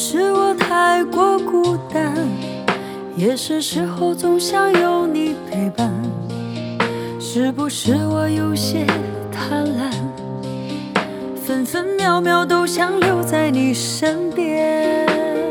是我太过孤单，也是时候总想有你陪伴。是不是我有些贪婪，分分秒秒都想留在你身边？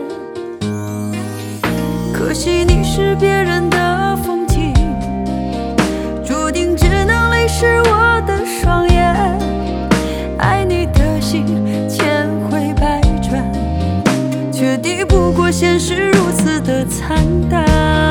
可惜你是别人的风景，注定只能泪湿我的双眼。爱你的心千回百转，却抵不过现实如此的惨淡。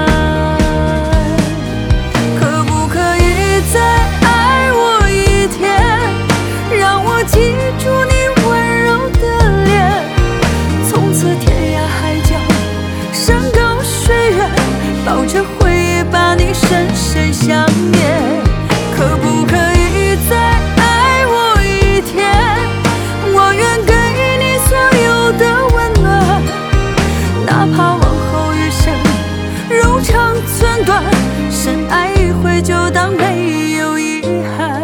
可不可以再爱我一天，让我记住你温柔的脸，从此天涯海角山高水远，抱着回忆把你深深想念。可不可以再爱我一天，我愿给你所有的温暖，哪怕往后余生柔肠寸断，深爱一回就当没有遗憾。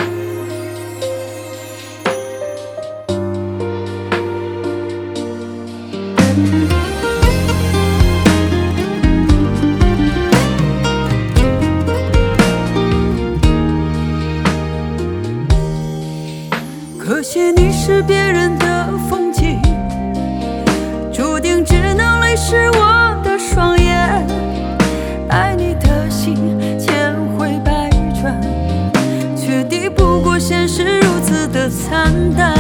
可惜你是别人的风景，注定只能泪湿我的双眼。爱你的心千回百转，却抵不过现实如此的惨淡。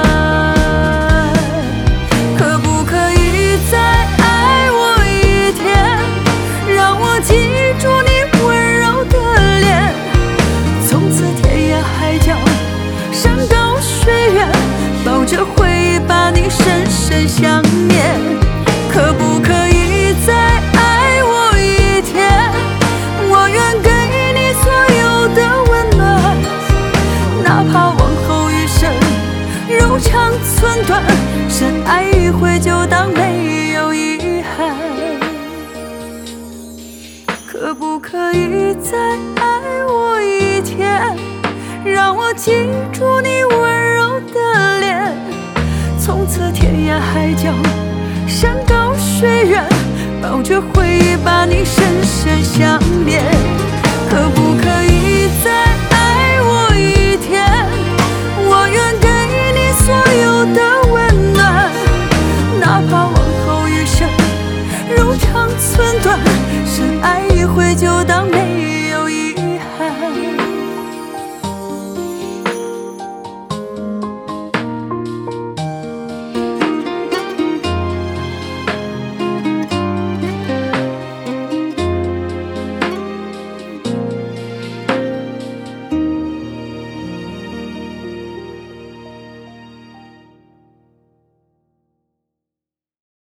可不可以再爱我一天，让我记住你温柔的脸，从此天涯海角山高水远，抱着回忆把你深深想念。可不可以再爱我一天，我愿给你所有的温暖，哪怕往后余生柔肠寸断，深爱一回就当没有遗憾。可不可以再爱我一天，让我记住你温柔的脸，从此天涯海角山高水远，抱着回忆把你深深想念。可不可以再爱我一天，我愿给你所有的温暖，哪怕往后余生柔肠寸断，深爱一回就当没有